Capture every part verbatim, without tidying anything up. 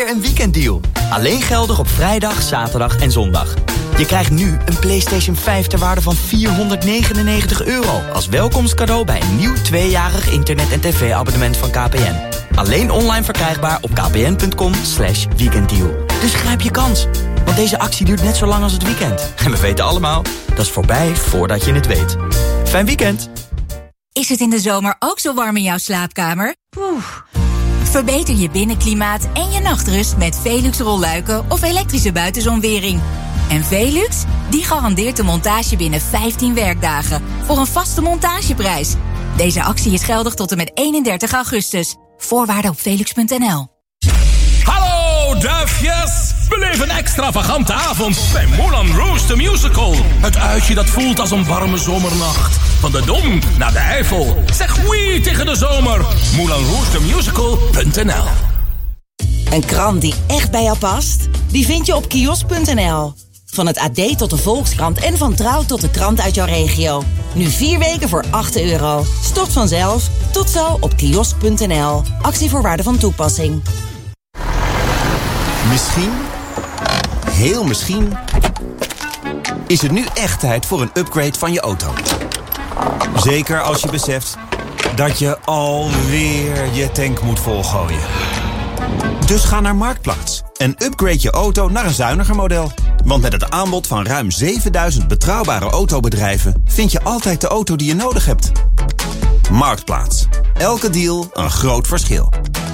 weer een weekenddeal. Alleen geldig op vrijdag, zaterdag en zondag. Je krijgt nu een PlayStation vijf ter waarde van vierhonderdnegenennegentig euro... als welkomstcadeau bij een nieuw tweejarig internet- en tv-abonnement van K P N. Alleen online verkrijgbaar op kpn.com slash weekenddeal. Dus grijp je kans, want deze actie duurt net zo lang als het weekend. En we weten allemaal, dat is voorbij voordat je het weet. Fijn weekend! Is het in de zomer ook zo warm in jouw slaapkamer? Oeh. Verbeter je binnenklimaat en je nachtrust met Velux rolluiken of elektrische buitenzonwering. En Velux, die garandeert de montage binnen vijftien werkdagen voor een vaste montageprijs. Deze actie is geldig tot en met eenendertig augustus. Voorwaarden op velux punt n l. Hallo duifjes! Beleef een extravagante avond bij Moulin Rouge the Musical. Het uitje dat voelt als een warme zomernacht. Van de Dom naar de Eifel. Zeg oui tegen de zomer. moulin rouge the musical punt n l. Een krant die echt bij jou past? Die vind je op kiosk punt n l. Van het A D tot de Volkskrant en van Trouw tot de krant uit jouw regio. Nu vier weken voor acht euro. Stort vanzelf. Tot zo op kiosk punt n l. Actievoorwaarden van toepassing. Misschien, heel misschien, is het nu echt tijd voor een upgrade van je auto. Zeker als je beseft dat je alweer je tank moet volgooien. Dus ga naar Marktplaats en upgrade je auto naar een zuiniger model. Want met het aanbod van ruim zevenduizend betrouwbare autobedrijven vind je altijd de auto die je nodig hebt. Marktplaats. Elke deal een groot verschil.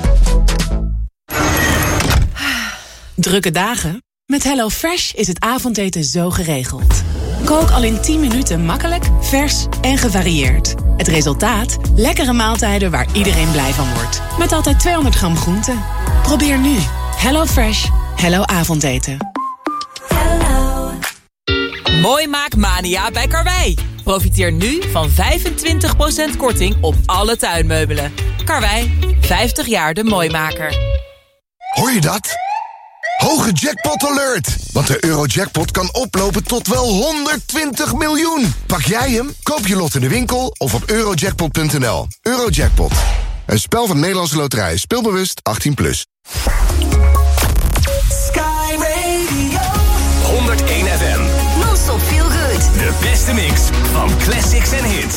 Drukke dagen? Met HelloFresh is het avondeten zo geregeld. Kook al in tien minuten makkelijk, vers en gevarieerd. Het resultaat? Lekkere maaltijden waar iedereen blij van wordt. Met altijd tweehonderd gram groente. Probeer nu. HelloFresh. Hello avondeten. Hello. Mooi maak mania bij Karwei. Profiteer nu van vijfentwintig procent korting op alle tuinmeubelen. Karwei, vijftig jaar de mooimaker. Hoor je dat? Hoge jackpot alert! Want de Eurojackpot kan oplopen tot wel honderdtwintig miljoen. Pak jij hem? Koop je lot in de winkel of op eurojackpot punt n l. Eurojackpot. Een spel van Nederlandse Loterij. Speelbewust achttien plus. Sky Radio. honderdéén F M. Non-stop feel good. De beste mix van classics en hits.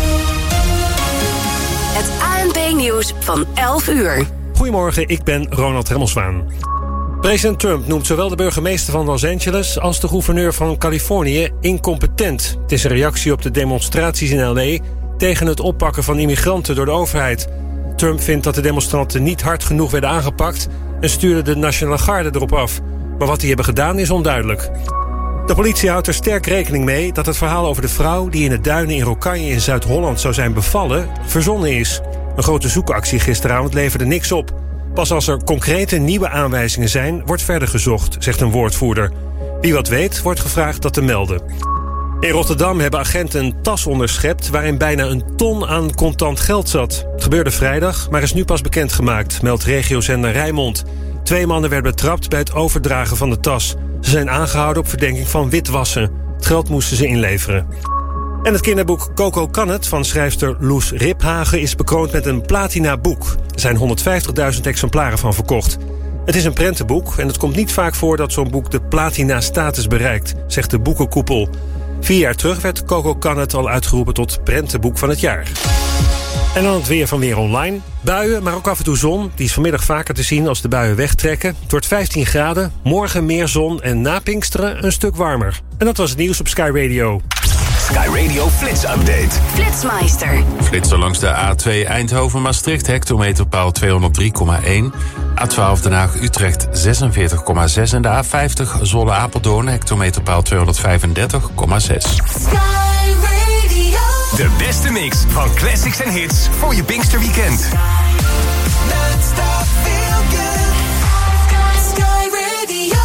Het A N P-nieuws van elf uur. Goedemorgen, ik ben Ronald Remmelswaan. President Trump noemt zowel de burgemeester van Los Angeles als de gouverneur van Californië incompetent. Het is een reactie op de demonstraties in L A tegen het oppakken van immigranten door de overheid. Trump vindt dat de demonstranten niet hard genoeg werden aangepakt en stuurde de Nationale Garde erop af. Maar wat die hebben gedaan is onduidelijk. De politie houdt er sterk rekening mee dat het verhaal over de vrouw die in de duinen in Rocaille in Zuid-Holland zou zijn bevallen verzonnen is. Een grote zoekactie gisteravond leverde niks op. Pas als er concrete nieuwe aanwijzingen zijn, wordt verder gezocht, zegt een woordvoerder. Wie wat weet, wordt gevraagd dat te melden. In Rotterdam hebben agenten een tas onderschept waarin bijna een ton aan contant geld zat. Het gebeurde vrijdag, maar is nu pas bekendgemaakt, meldt regiozender Rijnmond. Twee mannen werden betrapt bij het overdragen van de tas. Ze zijn aangehouden op verdenking van witwassen. Het geld moesten ze inleveren. En het kinderboek Coco Kan Het van schrijfster Loes Riphagen is bekroond met een platina-boek. Er zijn honderdvijftigduizend exemplaren van verkocht. Het is een prentenboek en het komt niet vaak voor dat zo'n boek de platina-status bereikt, zegt de boekenkoepel. Vier jaar terug werd Coco Kan Het al uitgeroepen tot prentenboek van het jaar. En dan het weer van Weer Online. Buien, maar ook af en toe zon. Die is vanmiddag vaker te zien als de buien wegtrekken. Het wordt vijftien graden, morgen meer zon en na Pinksteren een stuk warmer. En dat was het nieuws op Sky Radio. Sky Radio Flits Update. Flitsmeister. Flitsen langs de A twee Eindhoven-Maastricht, hectometerpaal tweehonderddrie komma één. A twaalf Den Haag-Utrecht zesenveertig komma zes. En de A vijftig Zwolle-Apeldoorn, hectometerpaal tweehonderdvijfendertig komma zes. Sky Radio. De beste mix van classics en hits voor je Pinksterweekend. Non-stop feel good. Sky Radio.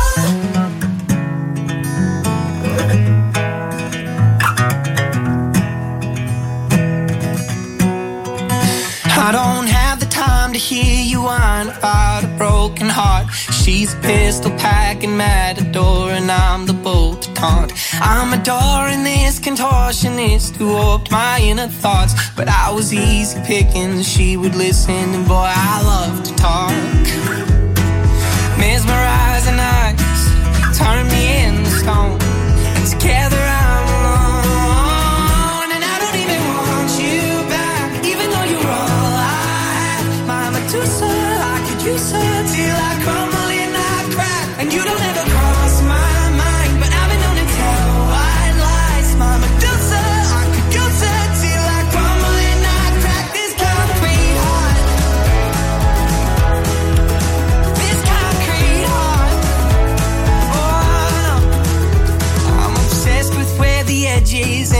I don't have the time to hear you whine about a broken heart. She's a pistol packing matador and I'm the bolt to taunt. I'm adoring this contortionist who warped my inner thoughts. But I was easy picking, she would listen and boy I love to talk.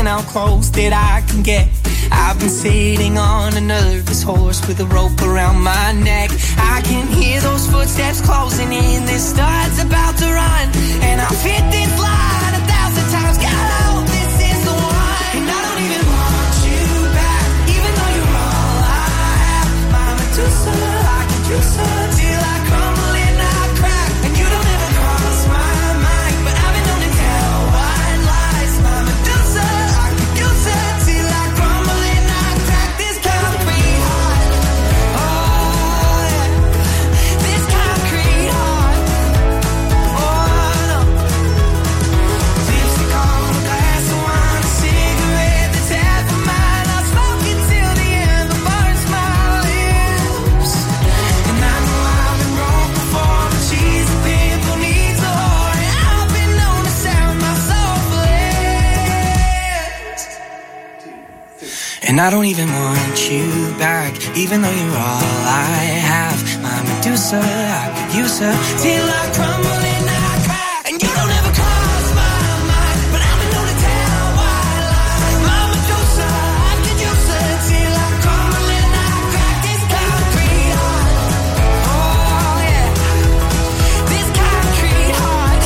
how close that I can get. I've been sitting on a nervous horse with a rope around my neck. I can hear those footsteps closing in, this start's about to run. And I've hit this line a thousand times, God, I hope this is the one. And I don't even want you back, even though you're all I have. My Medusa, I can use her till I crumble and I crack. And you don't ever cross my mind, but I've been known to tell white lies. My Medusa, I can use her till I crumble and I crack. This concrete heart, oh yeah, this concrete heart, oh no. Lipstick on a glass of wine, a cigarette that's half of mine. I'll smoke it till the end, the burns my lips. And I know I've been wrong before, but she's a pimp who needs a whore. And I've been known to sound my soul for less. And I don't even want you back, even though you're all I have. My Medusa, I could use her till I crumble and I crack. And you don't ever cross my mind, but I've been known to tell white lies. My Medusa, I could use her till I crumble and I crack. This concrete heart, oh yeah, this concrete heart,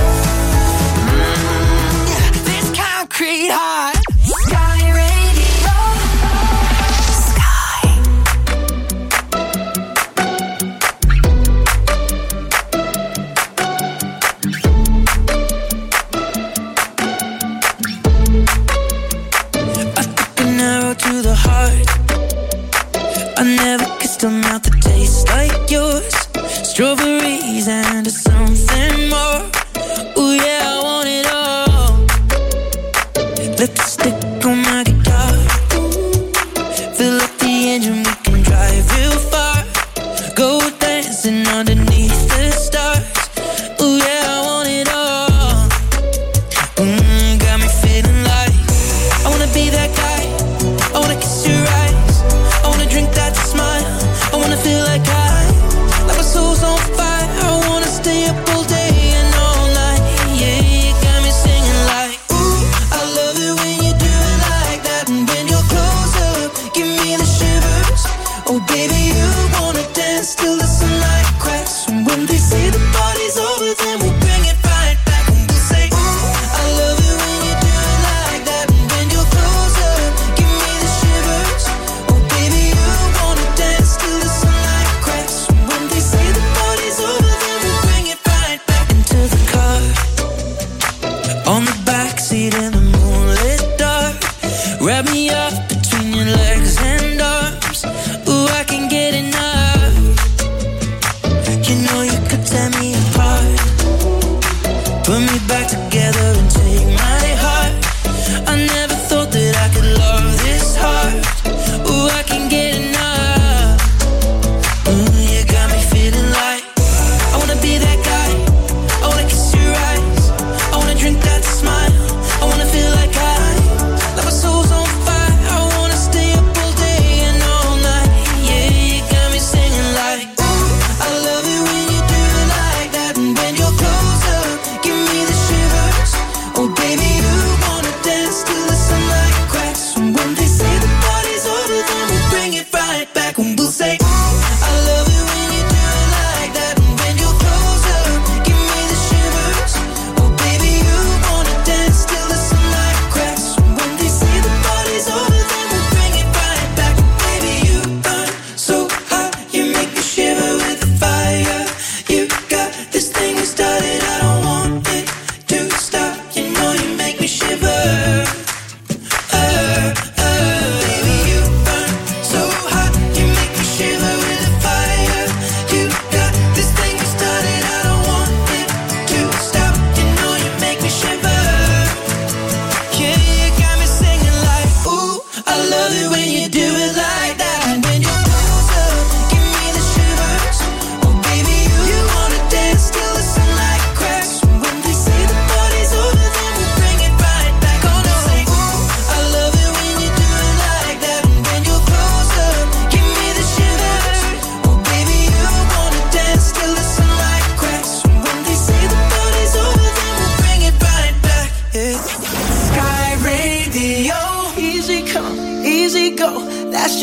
mm, yeah, this concrete heart. Sky Radio, Sky. I took an arrow to the heart. I never kissed a mouth that tastes like yours. Strawberries and something more. Ooh yeah, I want it all. Lipstick on my guitar. Fill up the engine, we can drive real far. Go dancing underneath the stars. Ooh yeah, I want it all. Mm, got me feeling like I wanna be that guy. I wanna kiss your eyes. I wanna drink that smile. I wanna feel like I, like my soul's on fire. I wanna stay up all day and all night. Yeah, you got me singing like, ooh, I love it when you do it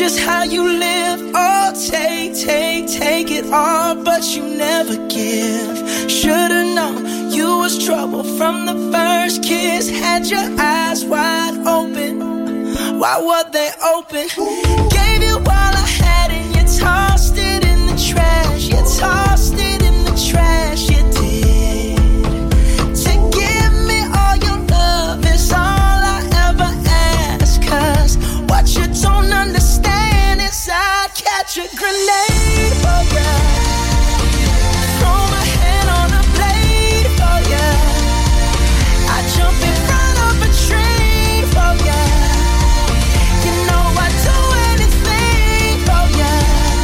just how you live. Oh, take, take, take it all, but you never give. Should've known you was trouble from the first kiss. Had your eyes wide open. Why were they open? Gave you all I had and you tossed it in the trash. You tossed it in the trash, you did. To give me all your love is all I ever ask. Cause what you don't understand is I'd catch a grenade for ya. Throw my hand on a blade for ya. I'd jump in front of a train for ya. You know I'd do anything for ya.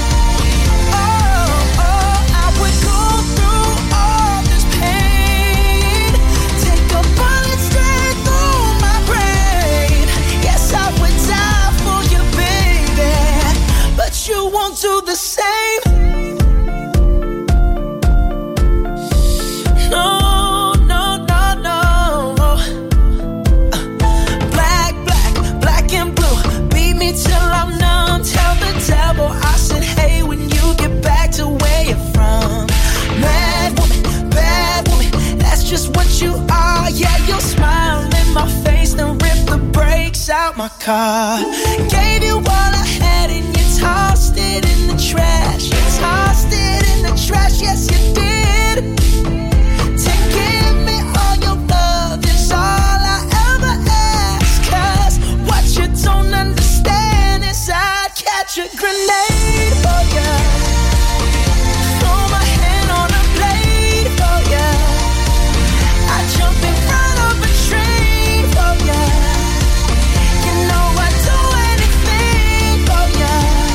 Oh, oh, I would go through all this pain. Take a bullet straight through my brain. Yes, I would die for you, baby, but you won't do the same. No, no, no, no. Uh, black, black, black and blue. Beat me till I'm numb. Tell the devil I said, hey, when you get back to where you're from. Mad woman, bad woman, that's just what you are. Yeah, you'll smile in my face, then rip the brakes out my car. Gave you all I had and you tossed it in the trash. You tossed it in the trash, yes you did. To give me all your love is all I ever ask. Cause what you don't understand is I'd catch a grenade for ya. Throw my hand on a blade for ya. I'd jump in front of a train for ya. You know I'd do anything for ya.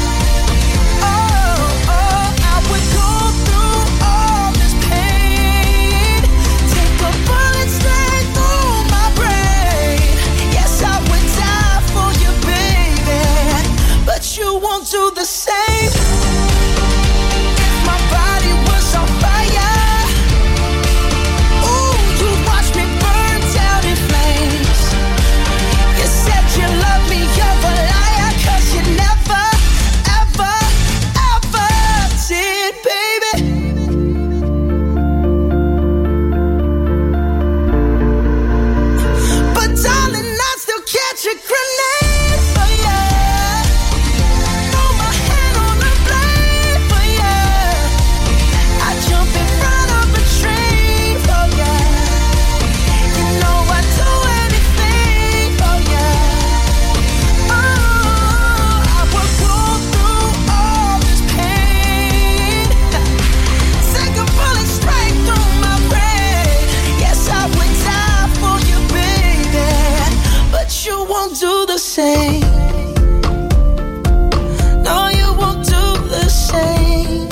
Oh, oh, I would go through all this pain. Take a bullet straight through my brain. Yes, I would die for you, baby, but you won't do the same. If my body was on fire, ooh, you'd watch me burn down in flames. You said you love me, you're a liar, cause you never, ever, ever did, baby. But darling, I'd still catch a grenade for ya. Throw my hand on a blade for ya. I'd jump in front of a train for ya. You know I'd do anything for ya. Oh, I would go through all this pain. Take a bullet straight through my brain. Yes, I would die for you, baby, but you won't do the same. No, you won't do the same.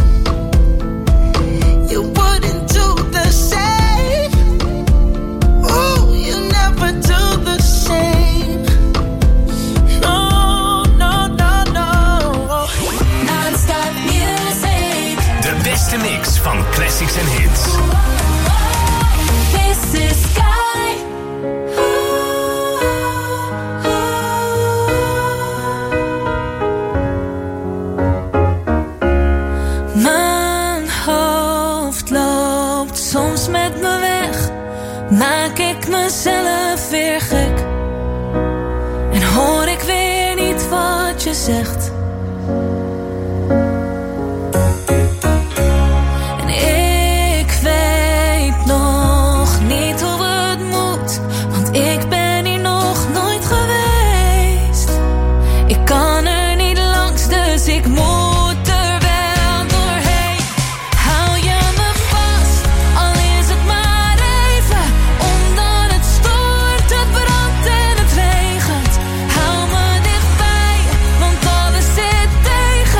You wouldn't do the same. Ooh, you never do the same. No, no, no, no. Non-stop music. De beste mix van classics en hits. This is Sky. Mijn hoofd loopt soms met me weg. Maak ik mezelf weer gek. En hoor ik weer niet wat je zegt. En ik weet nog niet hoe het moet, want ik ben hier nog nooit geweest. Ik kan er niet langs, dus ik moet er wel doorheen. Hou je me vast, al is het maar even, omdat het stoort, het brandt en het regent. Hou me dichtbij, want alles zit tegen.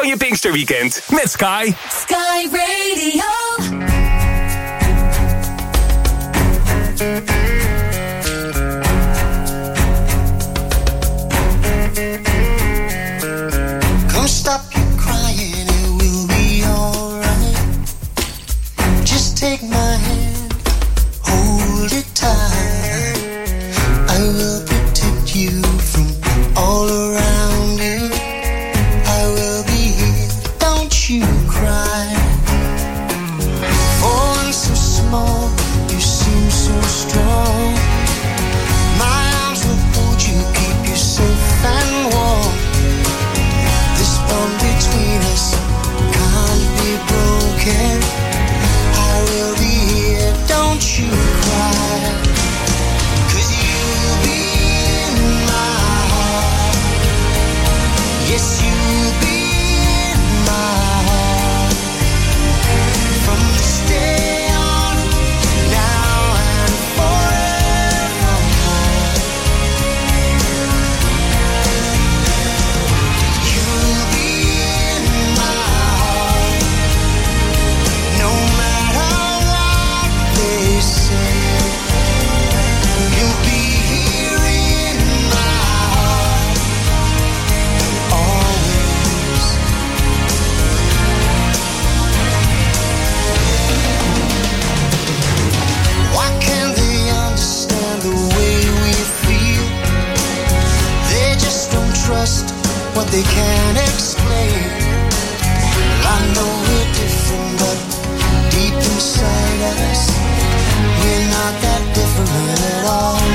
van je Pinksterweekend met Sky. Sky Radio. Come stop your crying, it will be alright. Just take my hand, hold it tight. I will protect you from all around you. I will be here, don't you cry. For one so small, you seem so strong. My arms will hold you, keep you safe and warm. This bond between us can't be broken. I will be here, don't you cry. 'Cause you'll be in my heart. Yes, you'll be in my heart. From this day on, now and forevermore. You'll be in my heart. No matter what they say. You'll be here in my heart. Always. Why can't they understand the way we feel? They just don't trust what they can't explain. Well, I know we're different, but deep inside us, we're not that different at all.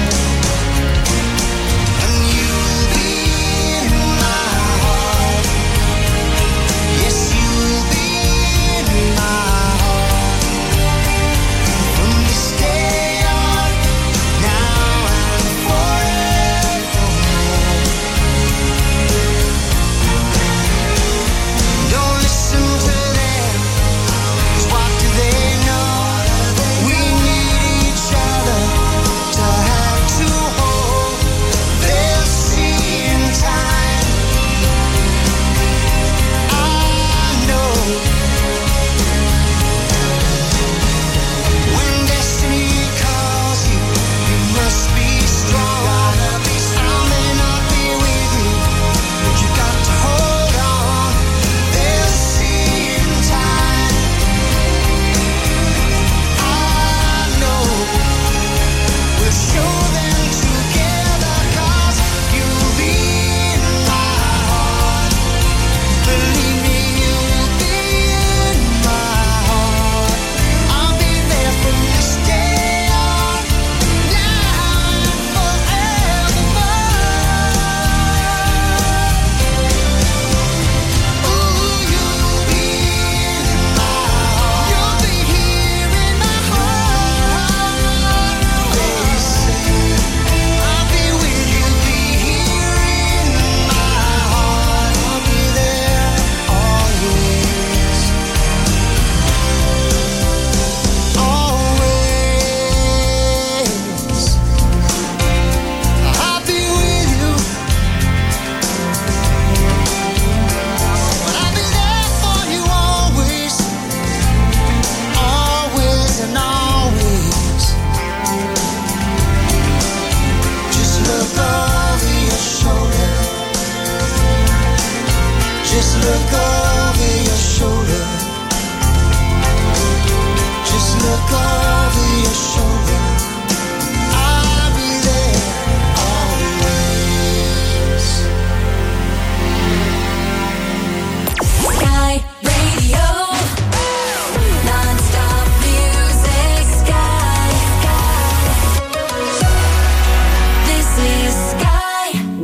And you'll be in my heart. Yes, you'll be in my heart. From this day on, now and forevermore. Don't listen to them, 'cause what do they know? We need each other to have to hold. They'll see in time. I know. When destiny calls you, you must be strong. I may not be with you, but you got to hold on. They'll see in time. I know. We'll show them together, 'cause you'll be in my heart. Believe me, you'll be in my heart. I'll be there from this day on, now and forevermore. Ooh, you'll be in my heart. You'll be here in my heart. They say I'll be with you, be here in my heart. I'll be there always, always. I'll be with you, but I'll be there for you always, always and always. Just look over your shoulder. Just look over your shoulder. Just look over your shoulder. I'll be there always. Sky Radio. Non-stop music. Sky. This is Sky.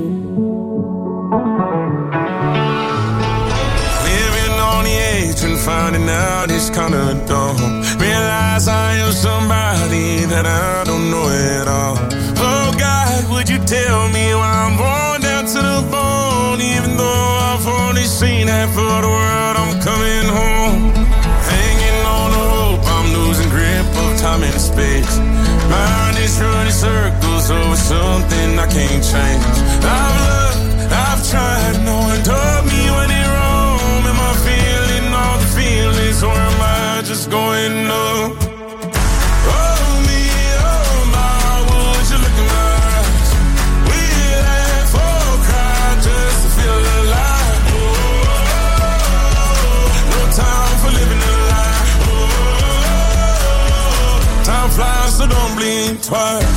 Living on the edge and finding out it's kinda dumb. Realize I am somebody that I don't know at all. Oh God, would you tell me why I'm born down to the bone? Even though I've only seen half of the world, I'm coming home. Hanging on to hope, I'm losing grip of time and space. Mind is running circles over something I can't change. I've looked, I've tried, no one told me when it wrong. Am I so don't blink twice.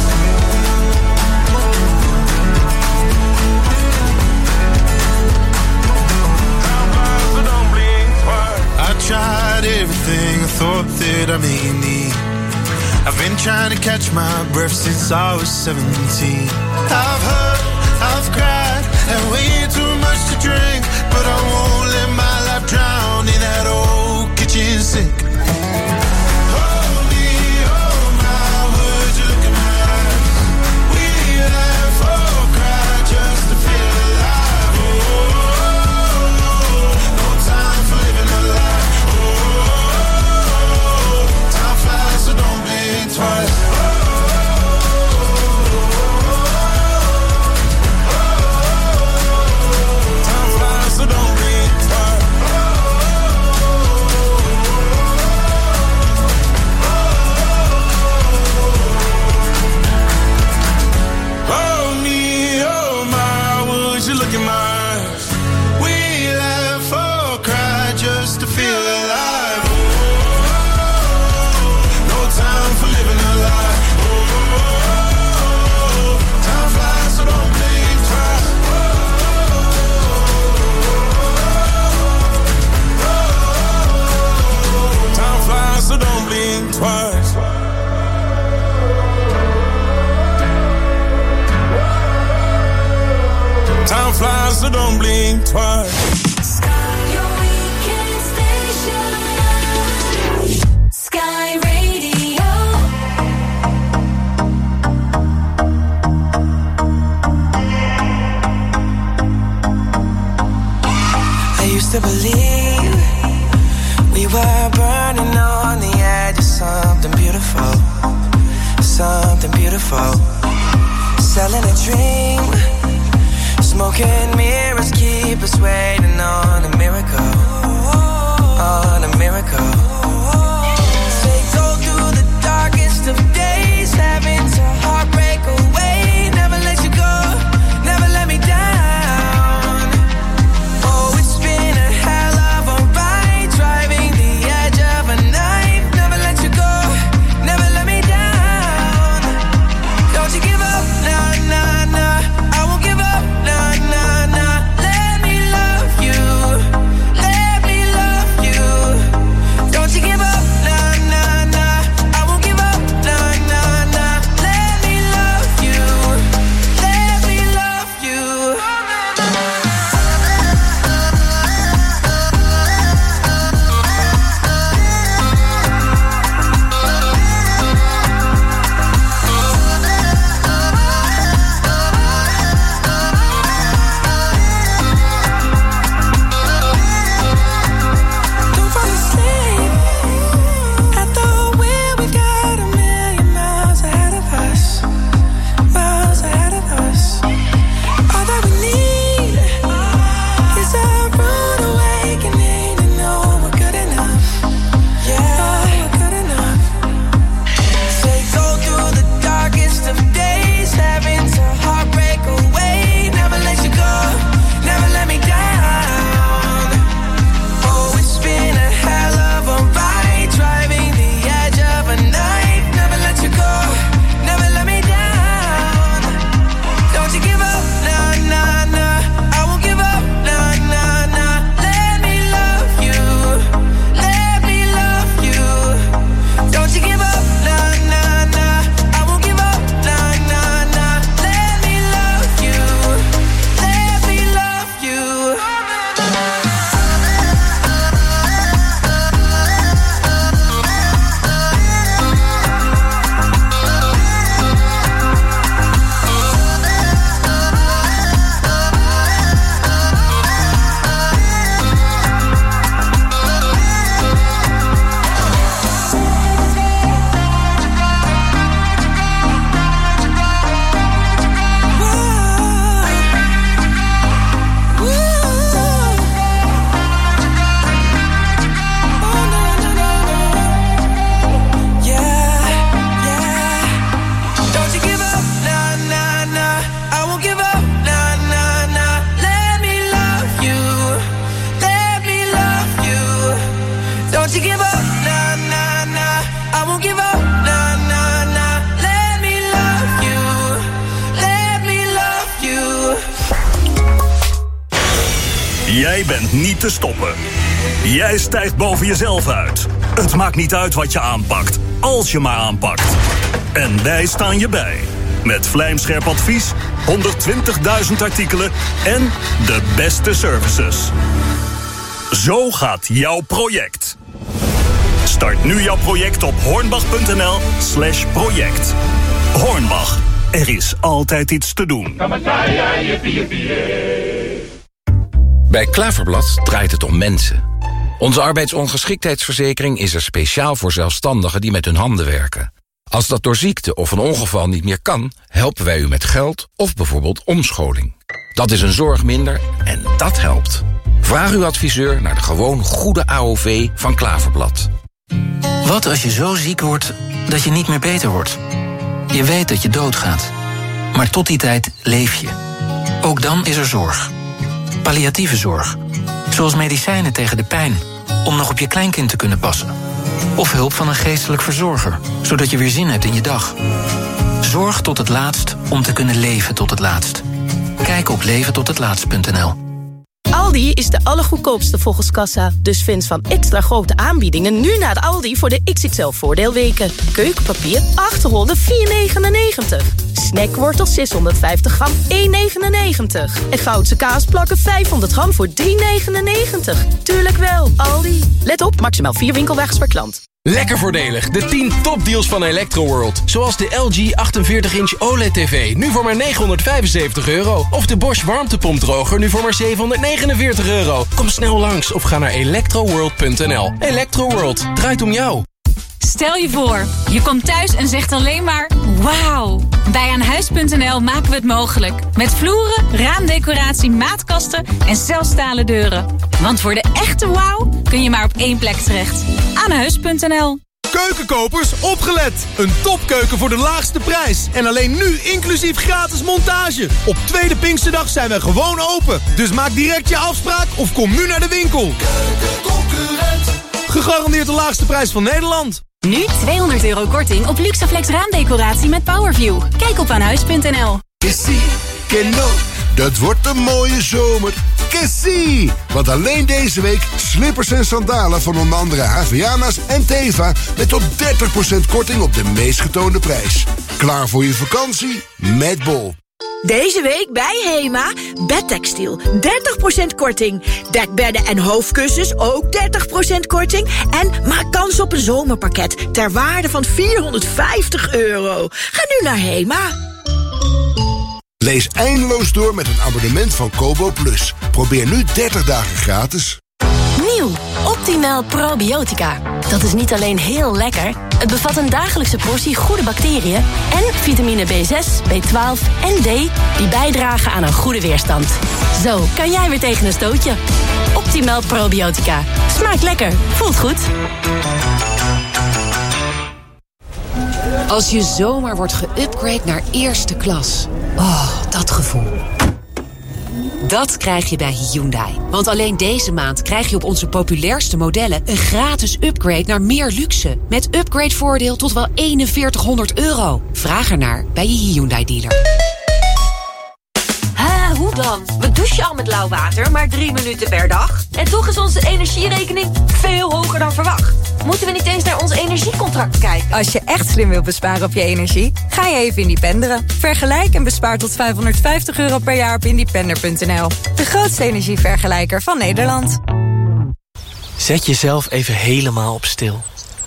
I tried everything I thought that I may need. I've been trying to catch my breath since I was seventeen. I've hurt, I've cried, and way too much to drink, but I won't let my life drown in that old kitchen sink. Hold me, hold my words, you look in my eyes. We laugh or cry just to feel alive. Oh, no time for living a lie. Oh, time flies, so don't blink twice. So don't blink twice. Hold me, oh my, would you look in my eyes? We laugh or cry just to feel alive. Oh, no time for living a lie. Oh, time flies, so don't blink twice. Time flies, so don't blink twice. Time flies, so don't blink twice. Your weekend station. Sky Radio. I used to believe we were burning on the edge of something beautiful, something beautiful. Selling a dream, smoking mirrors keep us waiting on a miracle, on a miracle. Say go through the darkest of days, having to heartbreak away. Never let you go, never let me down. Oh, it's been a hell of a ride, driving the edge of a knife. Never let you go, never let me down. Don't you give up, nah, nah, nah. I won't give up, nah, nah, nah. Let me love you, let me love you. Don't you give up, nah, nah, nah. I won't give up, nah, nah, nah. Let me love you, let me love you. Don't fall asleep at the wheel. We've got a million miles ahead of us, miles ahead of us. All that we need is a rude awakening to know we're good enough. Yeah, we're good enough. Say go through the darkest of days, having to heartbreak away. Never let you go, never let me down. Oh, it's been a hell of a ride, driving the edge of a knife. Never let you go, never let me down. Don't you give up, nah, nah, nah. I won't give up, nah, nah, nah. Let me love you, let me love you. Don't you give up, nah, nah, nah. I won't give up, nah, nah, nah. Let me love you, let me love you. Don't you give up, nah, nah, nah. I won't give up, nah, nah, nah. Let me love you, let me love you. Don't you give up, nah, nah, nah. I won't give up, nah, nah, nah. Jij bent niet te stoppen. Jij stijgt boven jezelf uit. Het maakt niet uit wat je aanpakt, als je maar aanpakt. En wij staan je bij. Met vlijmscherp advies, honderdtwintigduizend artikelen en de beste services. Zo gaat jouw project. Start nu jouw project op hornbach.nl slash project. Hornbach, er is altijd iets te doen. Bij Klaverblad draait het om mensen. Onze arbeidsongeschiktheidsverzekering is er speciaal voor zelfstandigen die met hun handen werken. Als dat door ziekte of een ongeval niet meer kan, helpen wij u met geld of bijvoorbeeld omscholing. Dat is een zorg minder en dat helpt. Vraag uw adviseur naar de gewoon goede A O V van Klaverblad. Wat als je zo ziek wordt dat je niet meer beter wordt? Je weet dat je doodgaat. Maar tot die tijd leef je. Ook dan is er zorg. Palliatieve zorg. Zoals medicijnen tegen de pijn, om nog op je kleinkind te kunnen passen. Of hulp van een geestelijk verzorger, zodat je weer zin hebt in je dag. Zorg tot het laatst om te kunnen leven tot het laatst. Kijk op leven tot het laatst punt n l. Aldi is de allergoedkoopste volgens kassa. Dus vind van extra grote aanbiedingen nu naar de Aldi voor de X X L-voordeelweken. Keukenpapier achthonderdvier negenennegentig. Snackwortel zeshonderdvijftig gram één negenennegentig. En Goudse kaasplakken vijfhonderd gram voor drie negenennegentig. Tuurlijk wel, Aldi. Let op, maximaal vier winkelwagens per klant. Lekker voordelig, de tien topdeals van Electroworld. Zoals de L G achtenveertig inch O L E D T V, nu voor maar negenhonderdvijfenzeventig euro. Of de Bosch warmtepompdroger, nu voor maar zevenhonderdnegenenveertig euro. Kom snel langs of ga naar electroworld punt n l. Electroworld, draait om jou. Stel je voor, je komt thuis en zegt alleen maar wauw. Bij aanhuis punt n l maken we het mogelijk. Met vloeren, raamdecoratie, maatkasten en zelfstalen deuren. Want voor de echte wauw kun je maar op één plek terecht. aanhuis punt n l. Keukenkopers, opgelet! Een topkeuken voor de laagste prijs. En alleen nu inclusief gratis montage. Op tweede Pinksterdag zijn we gewoon open. Dus maak direct je afspraak of kom nu naar de winkel. Keukenconcurrent. Gegarandeerd de laagste prijs van Nederland. Nu tweehonderd euro korting op Luxaflex raamdecoratie met Powerview. Kijk op aanhuis punt n l. Kessie, Keno, dat wordt een mooie zomer. Kessie! Want alleen deze week slippers en sandalen van onder andere Havaianas en Teva met tot dertig procent korting op de meest getoonde prijs. Klaar voor je vakantie? Met Bol. Deze week bij Hema, bedtextiel, dertig procent korting. Dekbedden en hoofdkussens ook dertig procent korting. En maak kans op een zomerpakket ter waarde van vierhonderdvijftig euro. Ga nu naar Hema. Lees eindeloos door met een abonnement van Kobo Plus. Probeer nu dertig dagen gratis. Nieuw, Optimal Probiotica. Dat is niet alleen heel lekker, het bevat een dagelijkse portie goede bacteriën en vitamine B zes, B twaalf en D die bijdragen aan een goede weerstand. Zo kan jij weer tegen een stootje. Optimal Probiotica. Smaakt lekker, voelt goed. Als je zomaar wordt geüpgrade naar eerste klas. Oh, dat gevoel. Dat krijg je bij Hyundai. Want alleen deze maand krijg je op onze populairste modellen een gratis upgrade naar meer luxe. Met upgradevoordeel tot wel eenenveertighonderd euro. Vraag ernaar bij je Hyundai dealer. Ha, hoe dan? We douchen al met lauw water, maar drie minuten per dag. En toch is onze energierekening veel hoger dan verwacht. Moeten we niet eens naar ons energiecontract kijken? Als je echt slim wilt besparen op je energie, ga je even independeren. Vergelijk en bespaar tot vijfhonderdvijftig euro per jaar op independer punt n l. De grootste energievergelijker van Nederland. Zet jezelf even helemaal op stil.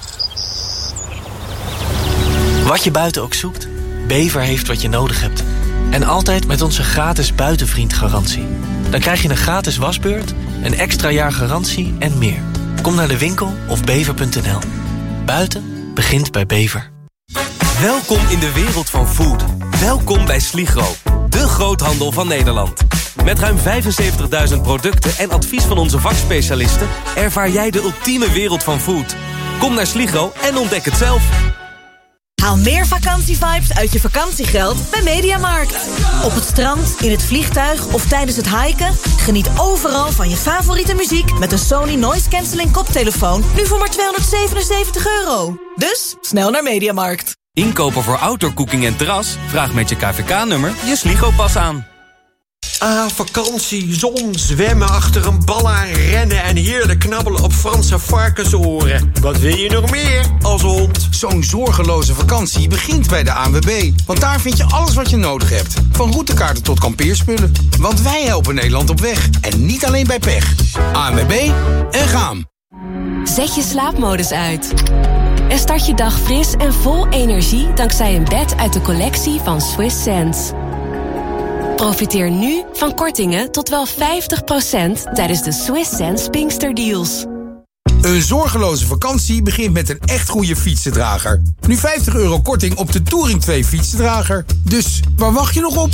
Wat je buiten ook zoekt, Bever heeft wat je nodig hebt. En altijd met onze gratis buitenvriendgarantie. Dan krijg je een gratis wasbeurt, een extra jaar garantie en meer. Kom naar de winkel of bever punt n l. Buiten begint bij Bever. Welkom in de wereld van food. Welkom bij Sligro, de groothandel van Nederland. Met ruim vijfenzeventigduizend producten en advies van onze vakspecialisten ervaar jij de ultieme wereld van food. Kom naar Sligro en ontdek het zelf. Haal meer vakantievibes uit je vakantiegeld bij Mediamarkt. Op het strand, in het vliegtuig of tijdens het hiken. Geniet overal van je favoriete muziek met een Sony Noise Cancelling koptelefoon. Nu voor maar tweehonderdzevenenzeventig euro. Dus snel naar Mediamarkt. Inkopen voor outdoor cooking en terras? Vraag met je K V K-nummer je Sligro-pas aan. Ah, vakantie, zon, zwemmen achter een bal aan rennen... en heerlijk knabbelen op Franse varkensoren. Wat wil je nog meer als hond? Zo'n zorgeloze vakantie begint bij de A N W B. Want daar vind je alles wat je nodig hebt. Van routekaarten tot kampeerspullen. Want wij helpen Nederland op weg. En niet alleen bij pech. A N W B en gaan. Zet je slaapmodus uit. En start je dag fris en vol energie... dankzij een bed uit de collectie van Swiss Sense. Profiteer nu van kortingen tot wel vijftig procent... tijdens de Swiss Sense Pinkster Deals. Een zorgeloze vakantie begint met een echt goede fietsendrager. Nu vijftig euro korting op de Touring twee fietsendrager. Dus waar wacht je nog op?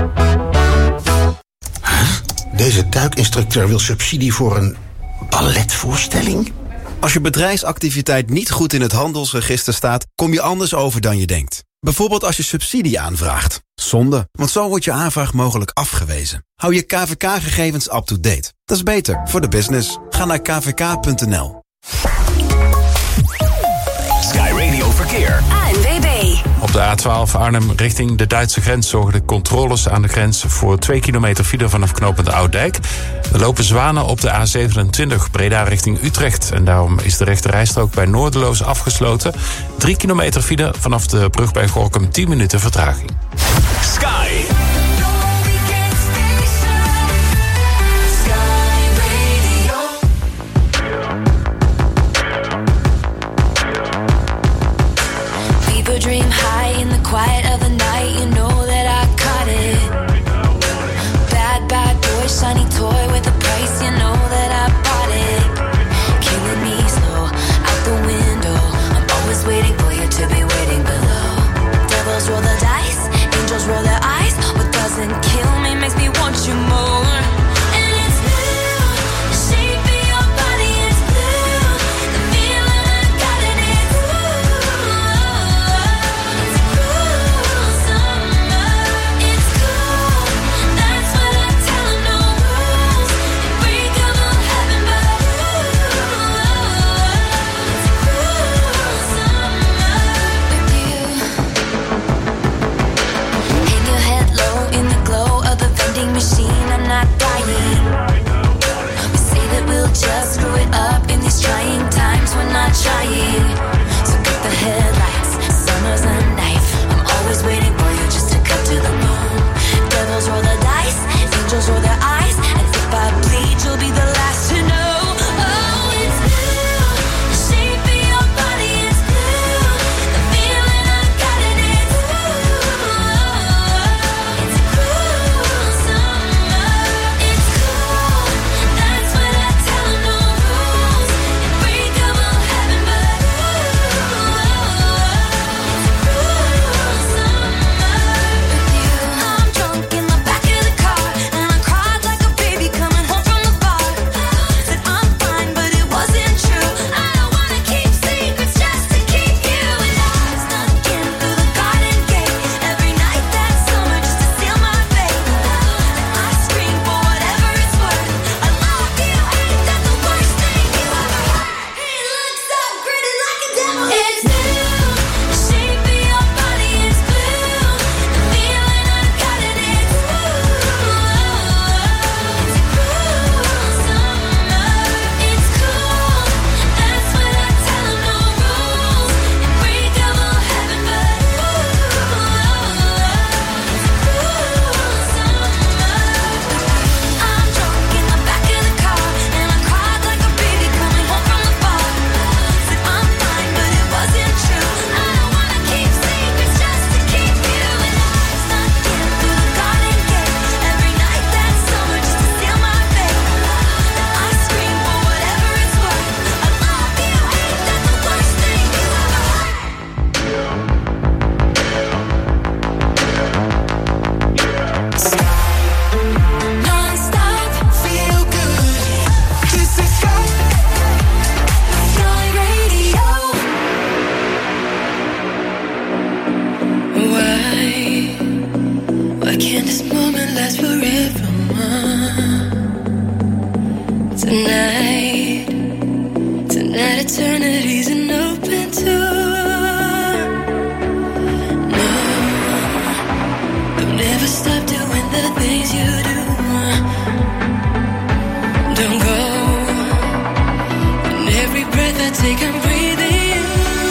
Deze duikinstructeur wil subsidie voor een balletvoorstelling? Als je bedrijfsactiviteit niet goed in het handelsregister staat... kom je anders over dan je denkt. Bijvoorbeeld als je subsidie aanvraagt. Zonde, want zo wordt je aanvraag mogelijk afgewezen. Hou je K V K-gegevens up-to-date. Dat is beter voor de business. Ga naar k v k punt n l. Sky Radio Verkeer. A N W B. Op de A twaalf Arnhem richting de Duitse grens zorgen de controles aan de grens voor twee kilometer file vanaf knooppunt Oud-Dijk. Er lopen zwanen op de A zevenentwintig Breda richting Utrecht. En daarom is de rechterrijstrook bij Noorderloos afgesloten. Drie kilometer file vanaf de brug bij Gorinchem, tien minuten vertraging. Sky. Dream high in the quiet of the night. You know that I caught it. Bad, bad boy, shiny toy with a price. You know that I bought it. Killing me slow, out the window. I'm always waiting for you to be waiting below. Devils roll the dice, angels roll their eyes. What doesn't kill me makes me want you more. And it's blue, the shape of your body is blue. The feeling I got in it, machine, I'm not dying. We say that we'll just screw it up in these trying times. We're not trying. So cut the headlights, summer's a knife. I'm always waiting for you just to cut to the bone. Devils roll the dice, angels roll their eyes. And if I bleed, you'll be the last to know. Oh, it's blue, the shape of your body is blue. The feeling I got in it, it's cool summer. It's cool, that's what I tell them, no rules. Unbreakable heaven, but it's cool summer with you. I'm drunk in the back of the car, and I cried like a baby coming home from the bar. Said I'm fine, but it wasn't true. I don't wanna keep secrets just to keep you. And I snuck in through the garden gate every night that summer just to seal my fate. And I scream for whatever it's worth. I love you, ain't that the worst thing you ever heard? He looks so gritty like a devil. It's blue, the shape of your body is blue. The feeling I got in it, it's cool summer. It's cool, that's what I tell them, no rules. Unbreakable heaven, but it's cool summer. I'm drunk in the back of the car, and I cried like a baby coming home from the bar. Said I'm fine, but it wasn't true. I don't wanna keep secrets just to keep you. And I snuck in through the garden gate every night that summer just to seal my fate. And I scream for whatever it's worth. I love you, ain't that the worst thing you ever heard? Non-stop, feel good. This is Sky. Sky Radio. Why, why can't this moment last forever, Tonight, tonight eternity's an open door. No, I'll never stop doing the things you do. Don't go. And every breath I take, I'm breathing you.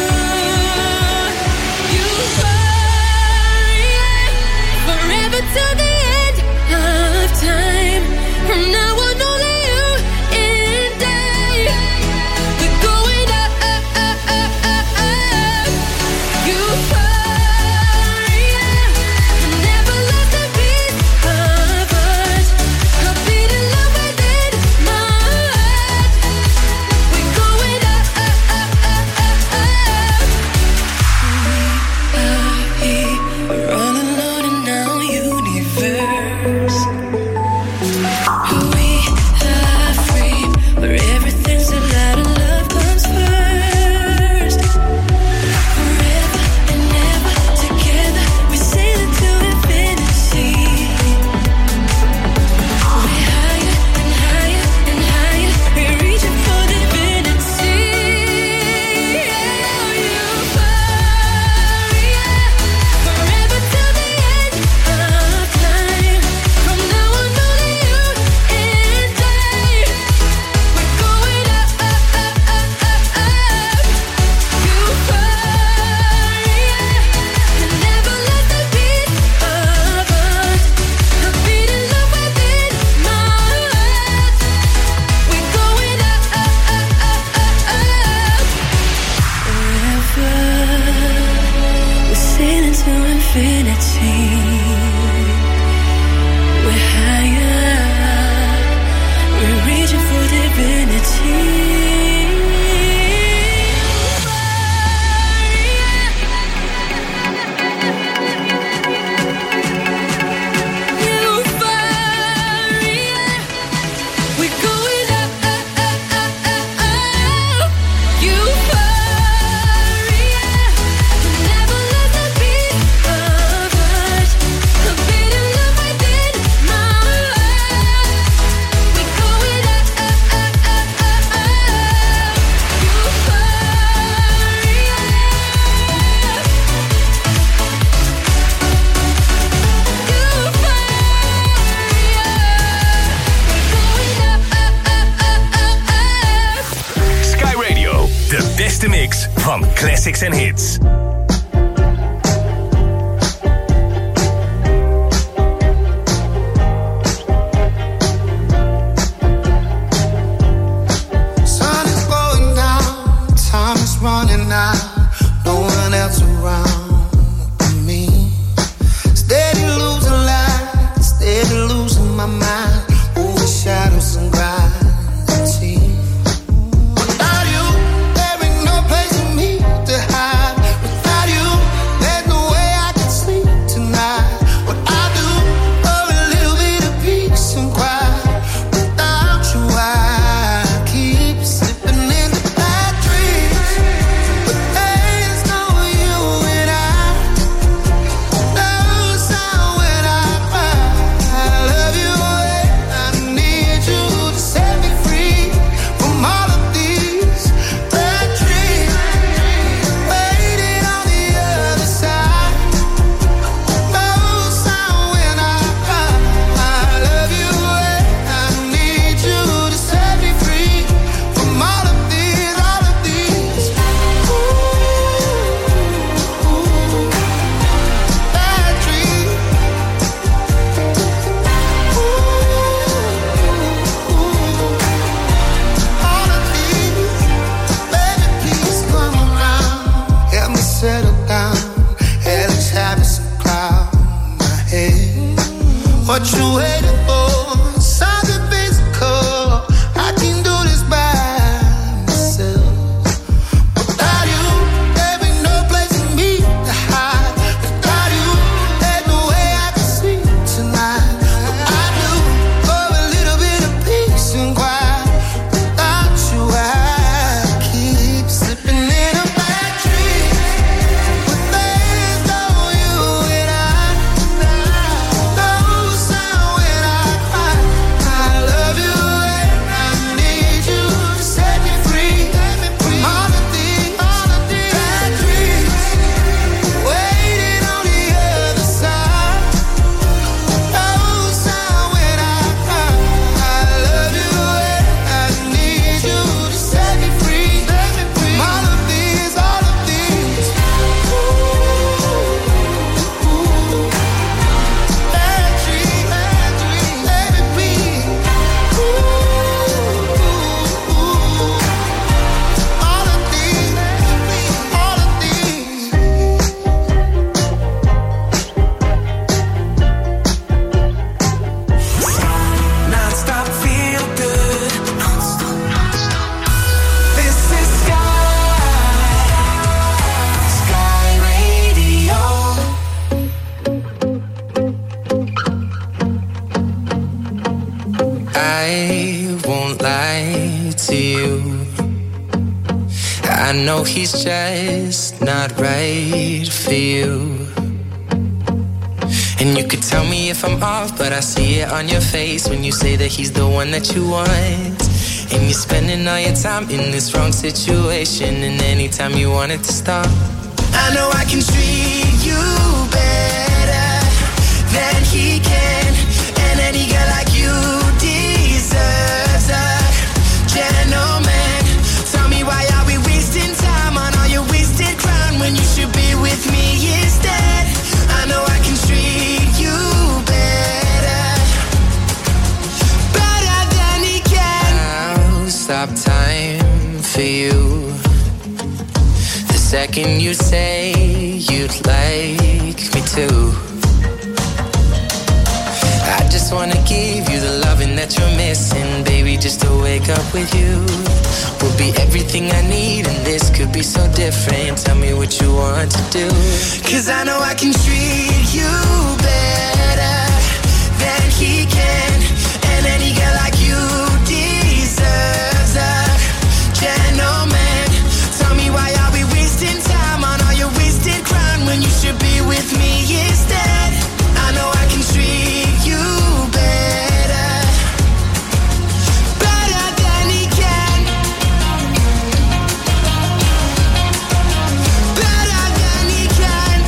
You hurry forever till the end of time. From now on, only you and I. We're going up, up, up, up, up, up. You hurry, never lost a piece of us. A beat in love within my heart. We're going up, up, up, up, up, up. We are here, we're all alone in our universe. We are free, where everything's allowed and love comes first. Forever and ever together, we sail into infinity. We're higher and higher and higher, we're reaching for divinity. You fly forever till the end of time. From now on, only you and I. We're going up, up, up, up, up, up. You fly and never let the beat of us. A beat in love within my heart. We're going up, up, up, up, up, up. Forever, we're sailing to infinity. We're higher, we're reaching for divinity. Euphoria, we're going up, up, up, up, up, up. Euphoria, never let the beat of us. A beat in love within my heart. We're going up, up, up, up, up, up. Euphoria. Sky Radio, de beste mix van classics en hits. Sun is going down, time is running out, no one else around but me. Steady losing light, steady losing my mind, over shadows and gravity. Without you, there ain't no place for me to hide. Without I know he's just not right for you. And you could tell me if I'm off, but I see it on your face when you say that he's the one that you want. And you're spending all your time in this wrong situation, and anytime you want it to stop, I know I can treat you better than he can. And any girl like you deserves a gentleman. Tell me, why are we wasting time on all your wasted crown when you should be with me instead? I know I can treat you better, better than he can. I'll stop time for you the second you say you'd like me to. I just wanna give you the loving that you're missing, baby. Just to wake up with you will be everything I need, and this could be so different. Tell me what you want to do, 'cause I know I can treat you better than he can. And any girl like you deserves a gentleman. Tell me, why are we wasting time on all your wasted crown when you should be with me instead? I know I can treat you better, better than he can, better than he can.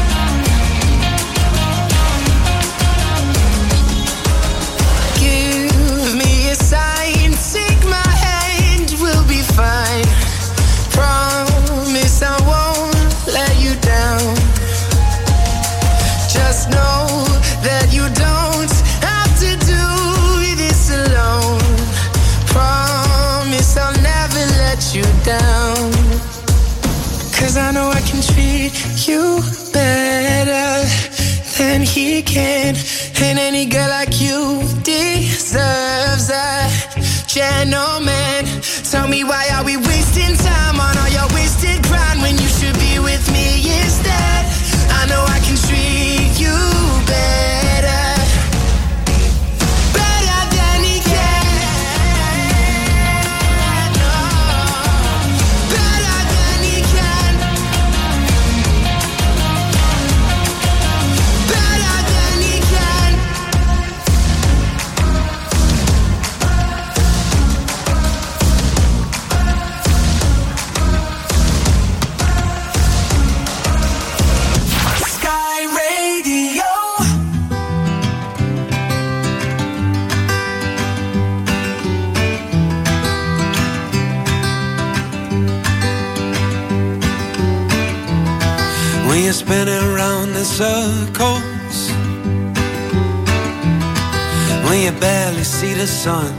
Give me a sign, take my hand, we'll be fine. Promise I won't let you down. Just know that you don't have to do this alone. Promise I'll never let you down, 'cause I know I can treat you better than he can. And any girl like you deserves a gentleman. Tell me, why are we wasting time on all your wasted grind when you should be with me instead? I know I can treat you better, better than he can. No, better than he can, better than he can. Sky Radio. When you're spinning around in circles, when you barely see the sun,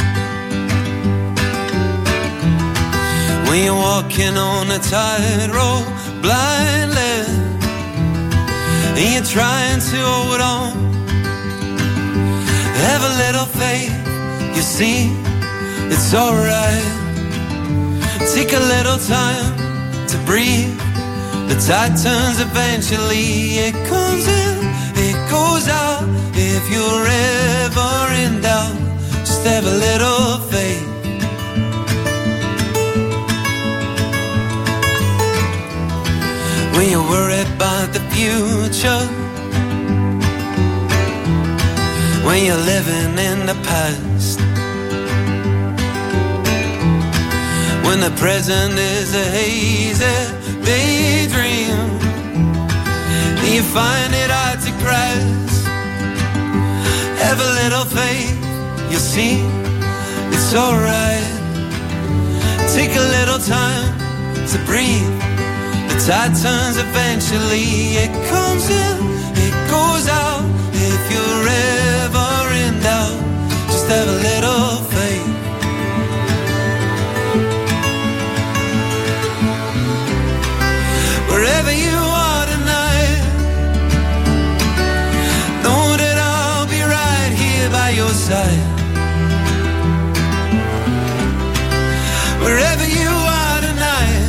when you're walking on a tightrope blindly, and you're trying to hold on, have a little faith, you see, it's alright. Take a little time to breathe. The tide turns eventually, it comes in, it goes out. If you're ever in doubt, just have a little faith. When you're worried about the future, when you're living in the past, when the present is a hazy daydream, and you find it hard to grasp, have a little faith, you see, it's alright. Take a little time to breathe. The tide turns eventually, it comes in, it goes out. If you're ever in doubt, just have a little faith. Wherever you are tonight, know that I'll be right here by your side. Wherever you are tonight,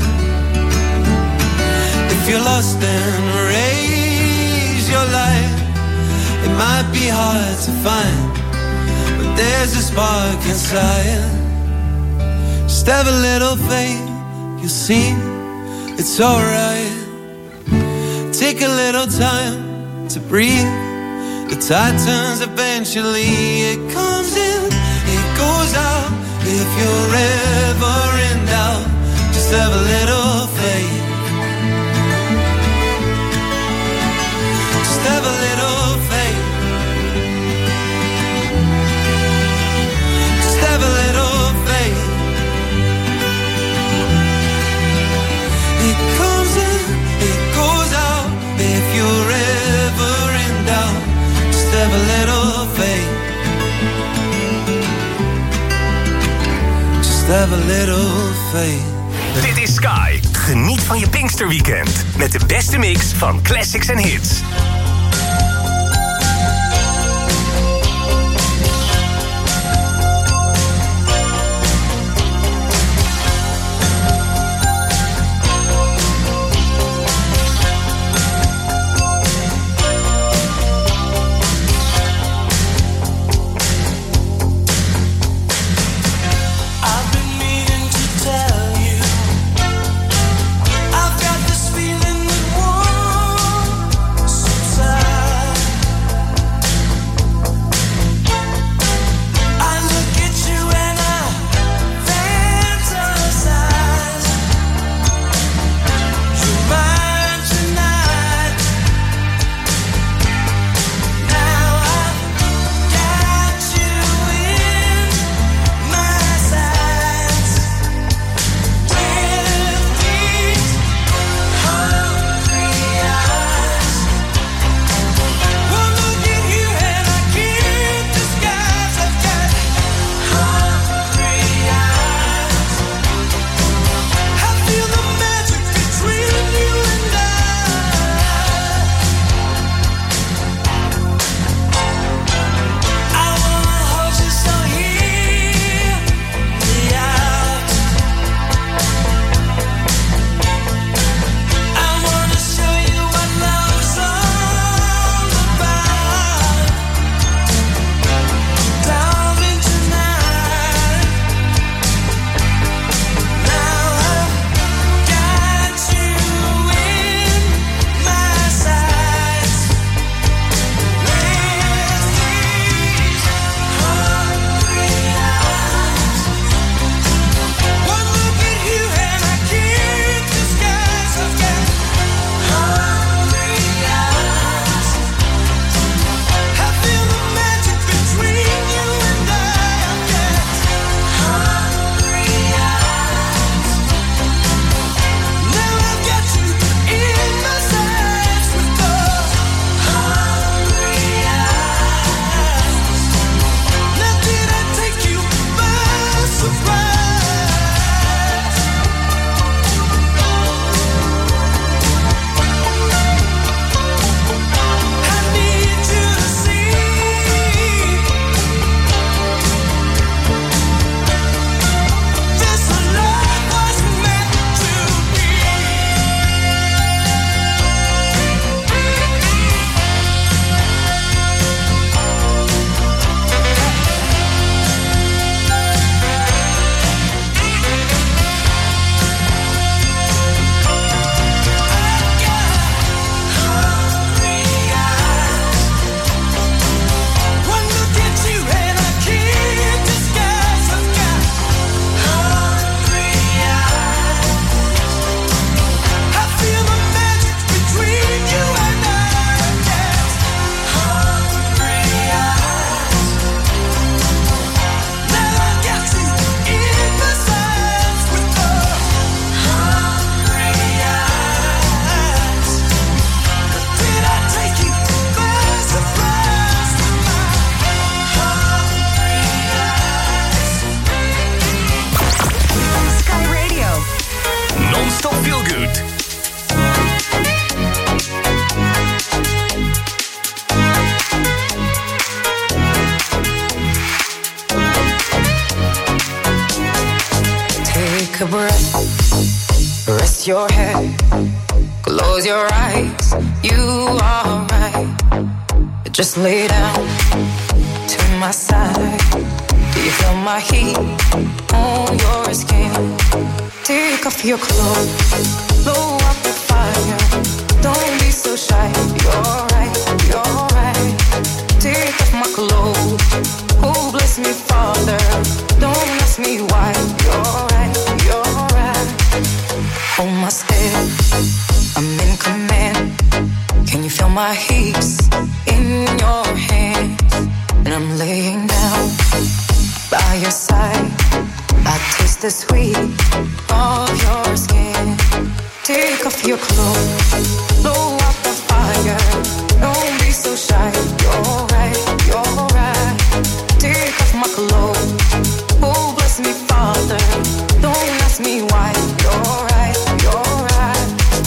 if you're lost and raise your light. It might be hard to find, but there's a spark inside. Just have a little faith, you see, it's alright. Take a little time to breathe. The tide turns eventually. It comes in, it goes out. If you're ever in doubt, just have a little faith. Just have a little faith. Just have a little faith. It comes in, it goes out. If you're ever in doubt, just have a little faith. Just have a little faith. Dit is Sky. Geniet van je Pinksterweekend met de beste mix van classics en hits. a breath, rest your head, close your eyes, you are right. Just lay down to my side. Do you feel my heat on your skin? Take off your clothes, blow up the fire. Don't be so shy. You're right, you're right. Take off my clothes. Oh, bless me, Father. Don't ask me why. You're right, you're right. Hold my step. I'm in command. Can you feel my heat in your hands? And I'm laying down by your side. I taste the sweet of your skin. Take off your clothes, blow up the fire. Don't be so shy. You're right, you're right. Take off my clothes. Oh, bless me, Father. Don't ask me why. You're right, you're right.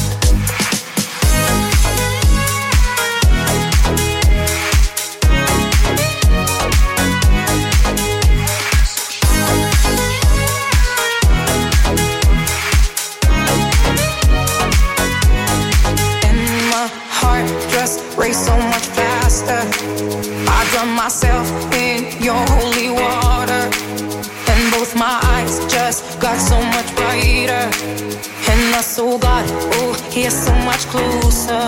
Race so much faster. I drown myself in your holy water, and both my eyes just got so much brighter. And I saw God, oh, he's so much closer.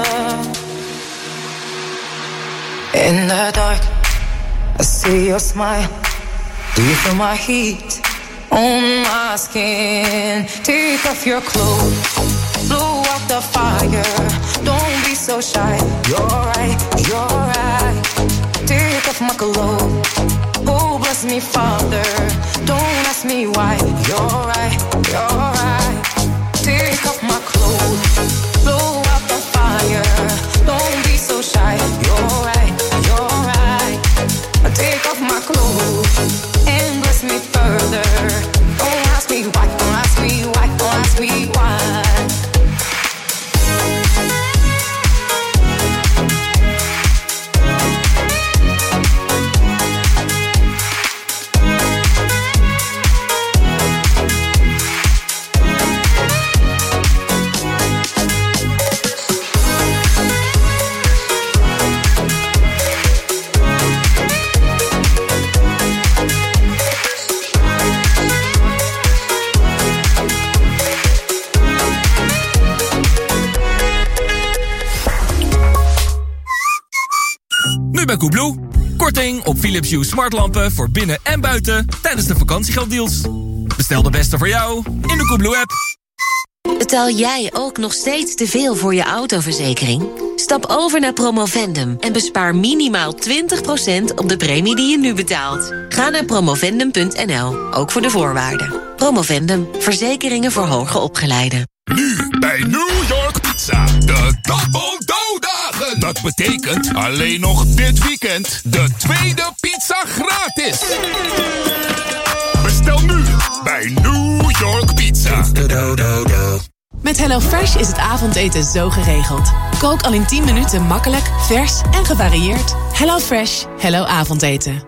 In the dark, I see your smile. Do you feel my heat on my skin? Take off your clothes, blow out the fire. Don't be so shy. You're right, you're right. Take off my clothes. Oh, bless me, Father. Don't ask me why. You're right, you're right. Take off my clothes. Blow out the fire. Don't be so shy. You're right, you're right. Take off my clothes and bless me further. Don't ask me why. Don't ask me why. Don't ask me why. Bij Koebloe. Korting op Philips Hue smartlampen voor binnen en buiten tijdens de vakantiegelddeals. Bestel de beste voor jou in de Koebloe-app. Betaal jij ook nog steeds te veel voor je autoverzekering? Stap over naar Promovendum en bespaar minimaal twintig procent op de premie die je nu betaalt. Ga naar promovendum punt n l, ook voor de voorwaarden. Promovendum, verzekeringen voor hoger opgeleiden. Nu bij New York Pizza, de Double Dough-dagen. Dat betekent alleen nog dit weekend de tweede pizza gratis. Bestel nu bij New York Pizza. Met HelloFresh is het avondeten zo geregeld. Kook al in tien minuten makkelijk, vers en gevarieerd. HelloFresh, hello avondeten.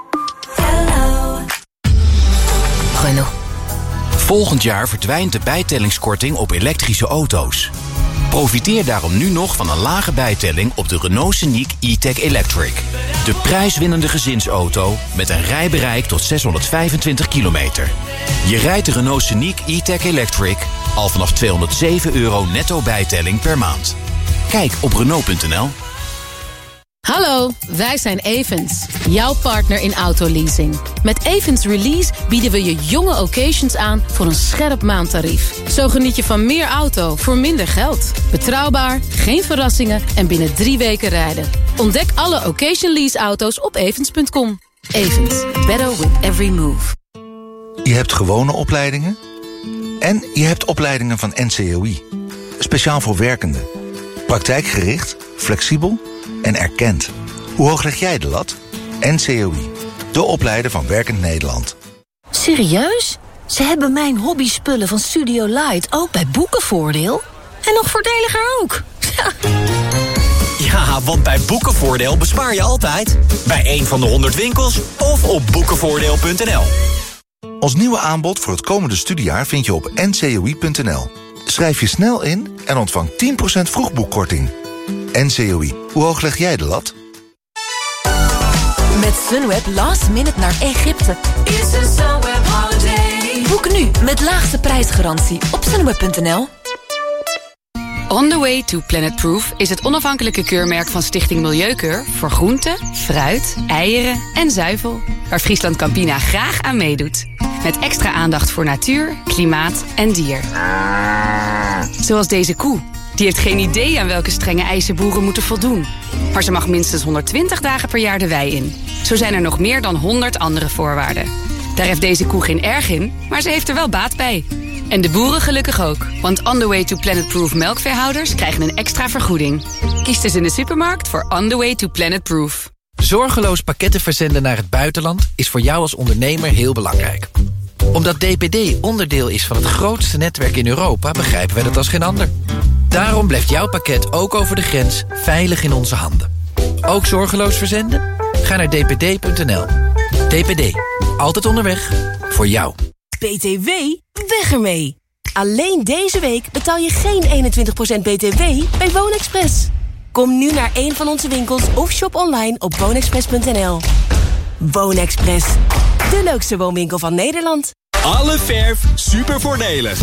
Renault. Volgend jaar verdwijnt de bijtellingskorting op elektrische auto's. Profiteer daarom nu nog van een lage bijtelling op de Renault Scenic E-Tech Electric. De prijswinnende gezinsauto met een rijbereik tot zeshonderdvijfentwintig kilometer. Je rijdt de Renault Scenic E-Tech Electric al vanaf tweehonderdzeven euro netto bijtelling per maand. Kijk op Renault punt n l. Hallo, wij zijn Evans, jouw partner in autoleasing. Met Evans Release bieden we je jonge occasions aan voor een scherp maandtarief. Zo geniet je van meer auto voor minder geld. Betrouwbaar, geen verrassingen en binnen drie weken rijden. Ontdek alle occasion lease auto's op evans punt com. Evans, better with every move. Je hebt gewone opleidingen en je hebt opleidingen van N C O I. Speciaal voor werkenden. Praktijkgericht, flexibel en erkend. Hoe hoog leg jij de lat? N C O I, de opleider van Werkend Nederland. Serieus? Ze hebben mijn hobbyspullen van Studio Light ook bij Boekenvoordeel? En nog voordeliger ook. Ja. Ja, want bij Boekenvoordeel bespaar je altijd. Bij een van de honderd winkels of op boekenvoordeel punt n l. Ons nieuwe aanbod voor het komende studiejaar vind je op n c o i punt n l. Schrijf je snel in en ontvang tien procent vroegboekkorting. N C O I, hoe hoog leg jij de lat? Met Sunweb last minute naar Egypte. It's a Sunweb holiday. Boek nu met laagste prijsgarantie op sunweb punt n l. On the Way to Planet Proof is het onafhankelijke keurmerk van Stichting Milieukeur voor groenten, fruit, eieren en zuivel, waar Friesland Campina graag aan meedoet. Met extra aandacht voor natuur, klimaat en dier. Zoals deze koe. Die heeft geen idee aan welke strenge eisen boeren moeten voldoen. Maar ze mag minstens honderdtwintig dagen per jaar de wei in. Zo zijn er nog meer dan honderd andere voorwaarden. Daar heeft deze koe geen erg in, maar ze heeft er wel baat bij. En de boeren gelukkig ook. Want On the Way to Planet Proof melkveehouders krijgen een extra vergoeding. Kies dus in de supermarkt voor On the Way to Planet Proof. Zorgeloos pakketten verzenden naar het buitenland is voor jou als ondernemer heel belangrijk. Omdat D P D onderdeel is van het grootste netwerk in Europa, begrijpen wij dat als geen ander. Daarom blijft jouw pakket ook over de grens veilig in onze handen. Ook zorgeloos verzenden? Ga naar d p d punt n l. D P D. Altijd onderweg. Voor jou. B T W? Weg ermee! Alleen deze week betaal je geen eenentwintig procent B T W bij WoonExpress. Kom nu naar een van onze winkels of shop online op woonexpress punt n l. WoonExpress. De leukste woonwinkel van Nederland. Alle verf super voordelig.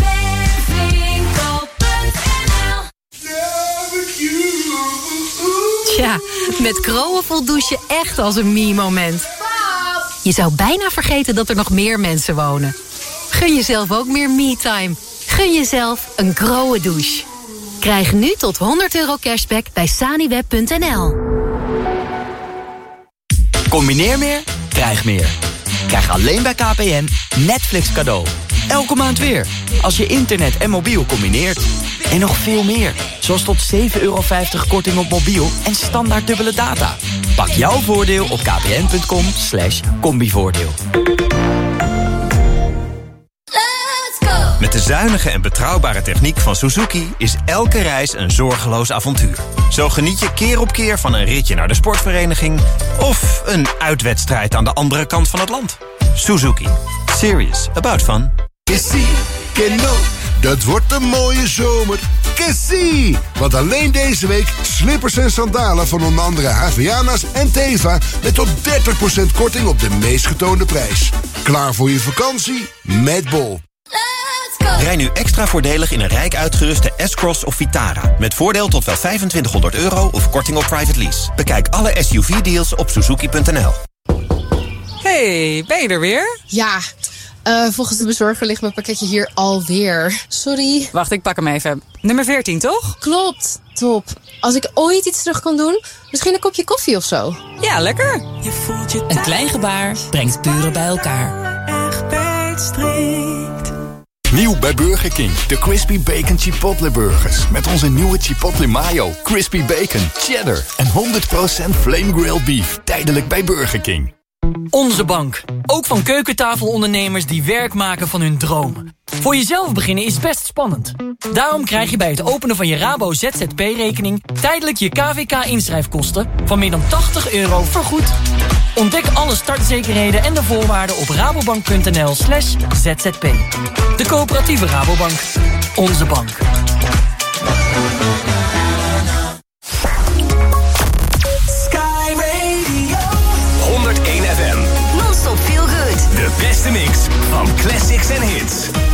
Tja, met Kroon voelt douchen echt als een me-moment. Je zou bijna vergeten dat er nog meer mensen wonen. Gun jezelf ook meer me-time. Gun jezelf een Grohe douche. Krijg nu tot honderd euro cashback bij saniweb punt n l. Combineer meer, krijg meer. Krijg alleen bij K P N Netflix cadeau. Elke maand weer, als je internet en mobiel combineert. En nog veel meer, zoals tot zeven euro vijftig korting op mobiel en standaard dubbele data. Pak jouw voordeel op kpn punt com slash combivoordeel. Met de zuinige en betrouwbare techniek van Suzuki is elke reis een zorgeloos avontuur. Zo geniet je keer op keer van een ritje naar de sportvereniging of een uitwedstrijd aan de andere kant van het land. Suzuki. Serious about fun. Kessie, Keno, dat wordt een mooie zomer. Kessie! Want alleen deze week slippers en sandalen van onder andere Haviana's en Teva met tot dertig procent korting op de meest getoonde prijs. Klaar voor je vakantie? Met Bol. Rij nu extra voordelig in een rijk uitgeruste S-Cross of Vitara. Met voordeel tot wel vijfentwintighonderd euro of korting op private lease. Bekijk alle S U V-deals op suzuki punt n l. Hey, ben je er weer? Ja, uh, volgens de bezorger ligt mijn pakketje hier alweer. Sorry. Wacht, ik pak hem even. Nummer veertien, toch? Klopt, top. Als ik ooit iets terug kan doen, misschien een kopje koffie of zo. Ja, lekker. Je voelt je een klein gebaar brengt buren bij elkaar. Echt strikt. Nieuw bij Burger King, de Crispy Bacon Chipotle Burgers. Met onze nieuwe Chipotle Mayo, Crispy Bacon, Cheddar en honderd procent Flame Grilled Beef. Tijdelijk bij Burger King. Onze bank. Ook van keukentafelondernemers die werk maken van hun dromen. Voor jezelf beginnen is best spannend. Daarom krijg je bij het openen van je Rabo Z Z P-rekening... tijdelijk je K V K-inschrijfkosten van meer dan tachtig euro vergoed. Ontdek alle startzekerheden en de voorwaarden op rabobank punt n l slash z z p. De coöperatieve Rabobank. Onze bank. Sky Radio. honderdéén F M. Non-stop feel good. De beste mix van classics en hits.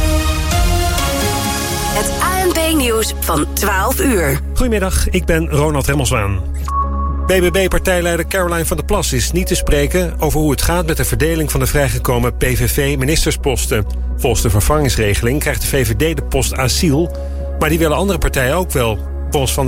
Het A N P-nieuws van twaalf uur. Goedemiddag, ik ben Ronald Remmelswaan. B B B-partijleider Caroline van der Plas is niet te spreken over hoe het gaat met de verdeling van de vrijgekomen P V V-ministersposten. Volgens de vervangingsregeling krijgt de V V D de post asiel, maar die willen andere partijen ook wel. Volgens Van